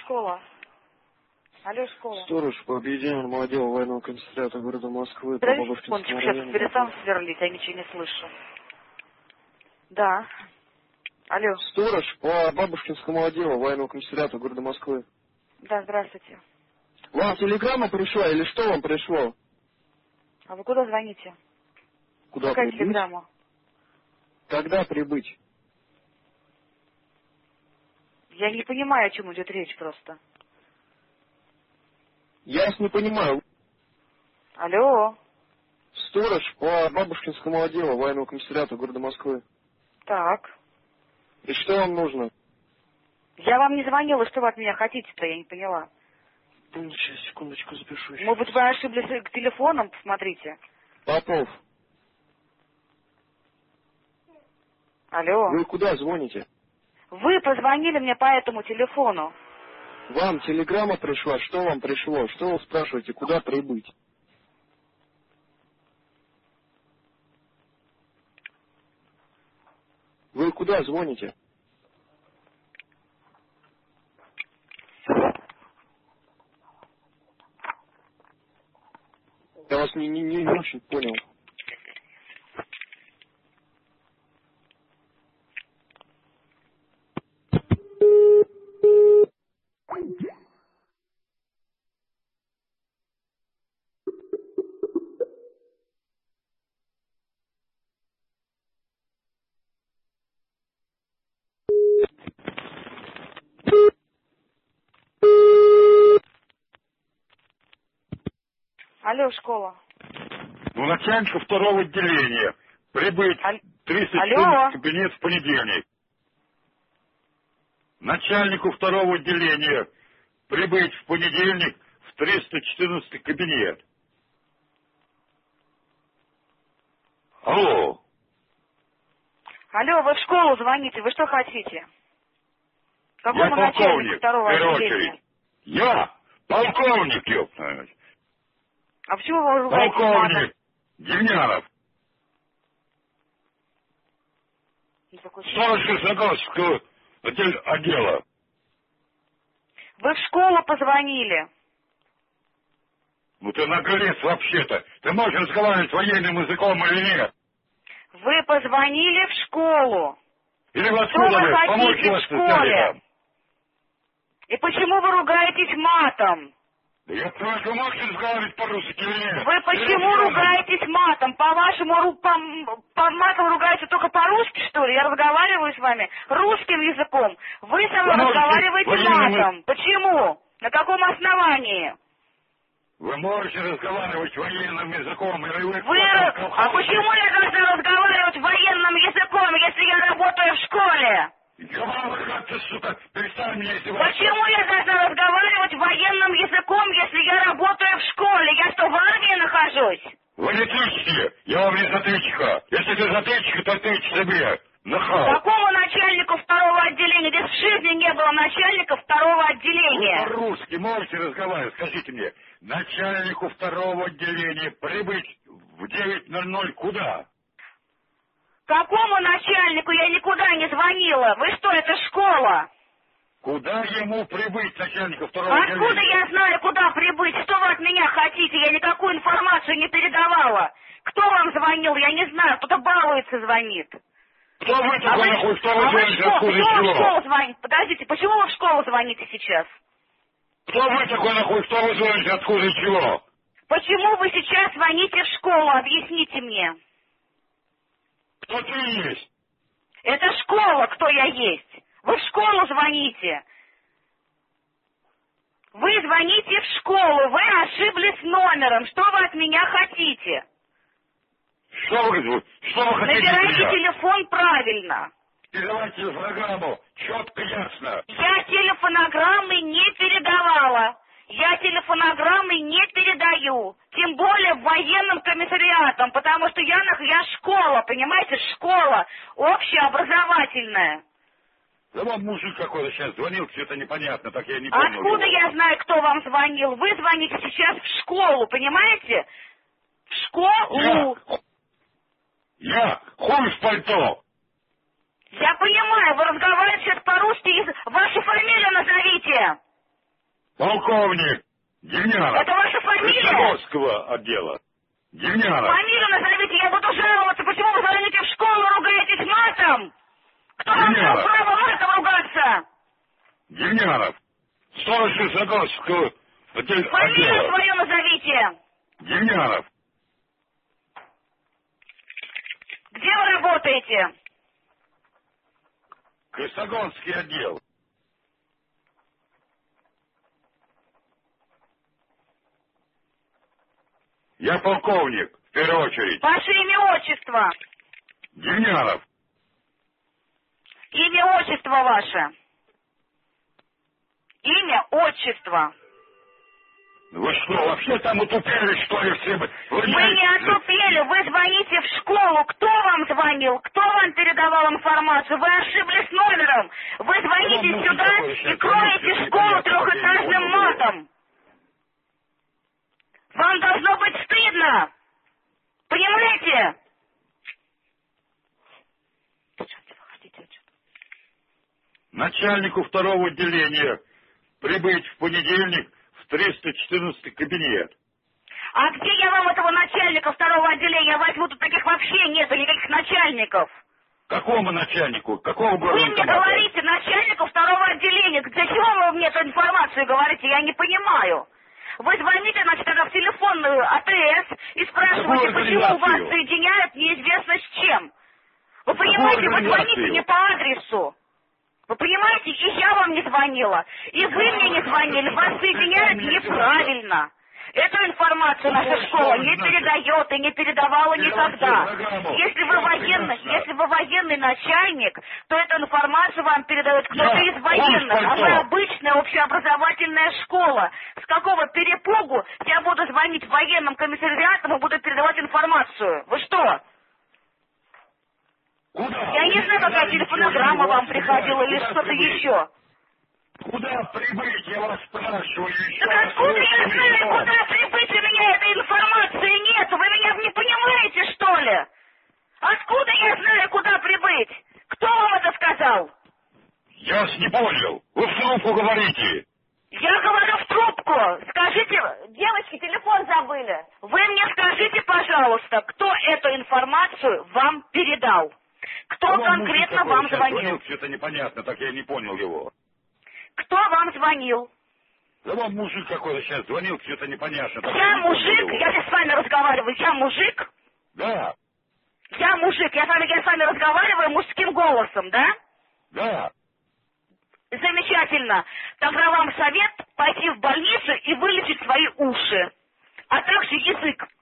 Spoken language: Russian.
школа. Алло, школа. Сторож по объединенному отделу военного комиссариата города Москвы по Подождите Бабушкинскому секундочку, сейчас району. перестану сверлить, я ничего не слышу. Да. Алло. Сторож по Бабушкинскому отделу военного комиссариата города Москвы. Да, здравствуйте. Вам телеграмма пришла или что вам пришло? А вы куда звоните? Куда Какая прибыть? телеграмма? Когда прибыть? Я не понимаю, о чем идет речь просто. Я вас не понимаю. Алло. Сторож по Бабушкинскому отделу военного комиссариата города Москвы. Так. И что вам нужно? Я вам не звонила, что вы от меня хотите-то, я не поняла. Сейчас, секундочку, запишу. Может быть, вы ошиблись к телефону, посмотрите. Попов, Алло. вы куда звоните? Вы позвонили мне по этому телефону. Вам телеграмма пришла, что вам пришло? Что вы спрашиваете, куда прибыть? Вы куда звоните? Я вас не очень понял. Алло, школа. Ну, начальнику второго отделения прибыть Алло. 314 кабинет в понедельник. Начальнику второго отделения прибыть в понедельник в 314 кабинет. Алло. Алло, вы в школу звоните, вы что хотите? Какому Я начальнику полковник, в второго первую отделения? очередь. Я полковник, ёпта. А почему вы ругаетесь матом? Полковник Демьянов. Ну, такой Сторож Краснодарского отдела. Вы в школу позвонили. Ну ты наглец вообще-то. Ты можешь разговаривать военным языком или нет? Вы позвонили в школу. Или вы Что откуда вы вы? хотите Помочь в вас школе? И почему вы ругаетесь матом? Да я только можешь разговаривать по-русски или нет? Вы почему ругаетесь матом? По-вашему, по матом ругаете только по-русски, что ли? Я разговариваю с вами русским языком. Вы со мной Вы можете разговариваете военным матом. Почему? На каком основании? Вы можете разговаривать военным языком или вы... А почему я должна разговаривать военным языком, если я работаю в школе? Ты, сука, перестань меня издеваться. Почему я должна разговаривать военным языком, если я работаю в школе? Я что, в армии нахожусь? Вы не тычьте, я вам не затычка. Если ты затычка, то тычь себе. Нахал. Какому начальнику второго отделения? Здесь в жизни не было начальника второго Вы отделения. по-русски можете разговаривать? Скажите мне, начальнику второго отделения прибыть в 9:00 куда? Какому начальнику? Я никуда не звонила. Вы что, это школа? Куда ему прибыть, начальнику второго отделения? Откуда я знаю, куда прибыть? Что вы от меня хотите? Я никакую информацию не передавала. Кто вам звонил? Я не знаю. Кто-то балуется, звонит. Кто вы такой, нахуй, что вы звоните, откуда, почему вы в чего? школу звоните? Подождите, почему вы в школу звоните сейчас? Кто вы такой, нахуй, что вы звоните, откуда и чего? Почему вы сейчас звоните в школу? Объясните мне. Кто ты есть? Это школа, кто я есть. Вы в школу звоните. Вы звоните в школу. Вы ошиблись номером. Что вы от меня хотите? Что вы хотите? Набирайте меня? телефон правильно. Передавайте телефонограмму, четко, ясно. Я телефонограммы не передавала. Я телефонограммы не передаю. Тем более военным комиссариатом, потому что я школа, понимаете, школа общеобразовательная. Да вам мужик какой-то сейчас звонил, что-то непонятно, так я не понял. Откуда я знаю, кто вам звонил? Вы звоните сейчас в школу, понимаете? В школу. Я хуй в пальто. Я понимаю, вы разговариваете сейчас по-русски. Вашу фамилию назовите. Полковник Демьянов. Это ваша фамилия? Красногорского отдела. Демьянов. Фамилию назовите, я буду жаловаться. Почему вы звоните в школу, ругаетесь матом? Кто вам дал право матом ругаться? Демьянов. Сторож Красногорского Фамилию отдела. свою назовите. Демьянов. Где вы работаете? Красногорский отдел. Я полковник, в первую очередь. Ваше имя, отчество. Демьянов. Имя, отчество ваше. Имя, отчество. Вы что, вообще там утупели, что ли, все? Вы не отупели, вы звоните в школу. Кто вам звонил? Кто вам передавал информацию? Вы ошиблись номером. Вы звоните сюда и кроете школу трехэтажным матом. Вам должно быть стыдно. Понимаете? Начальнику второго отделения прибыть в понедельник в 314 кабинет. А где я вам этого начальника второго отделения возьму? Тут таких вообще нету, никаких начальников. Какому начальнику? Какого Вы города? мне говорите начальнику второго отделения. Для чего вы мне эту информацию говорите? Я не понимаю. Вы звоните, значит, тогда в телефонную АТС и спрашиваете, почему вас соединяют неизвестно с чем. Вы понимаете, вы звоните не по адресу. Вы понимаете, и я вам не звонила, и вы мне не звонили, вас соединяют неправильно. Эту информацию наша школа не передает и не передавала никогда. Если вы военный начальник, то эту информацию вам передает кто-то из военных, а вы обычная общеобразовательная школа. С какого перепугу я буду звонить военным комиссариатам и буду передавать информацию? Вы что? Я не знаю, какая телефонограмма вам приходила или что-то еще. Куда прибыть, я вас спрашиваю еще. Так откуда я знаю, куда прибыть? У меня этой информации нет. Вы меня не понимаете, что ли? Откуда я знаю, куда прибыть? Кто вам это сказал? Я вас не понял. Вы в трубку говорите. Я говорю в трубку. Скажите, девочки, телефон забыли. Вы мне скажите, пожалуйста, кто эту информацию вам передал? Кто конкретно вам звонил? Что-то непонятно, так я не понял его. Кто вам звонил? Да вам мужик какой-то сейчас звонил, что-то непонятно. Я мужик, я сейчас с вами разговариваю, я мужик? Да. Я мужик, я с вами разговариваю мужским голосом, да? Да. Замечательно. Тогда вам совет пойти в больницу и вылечить свои уши, а также язык.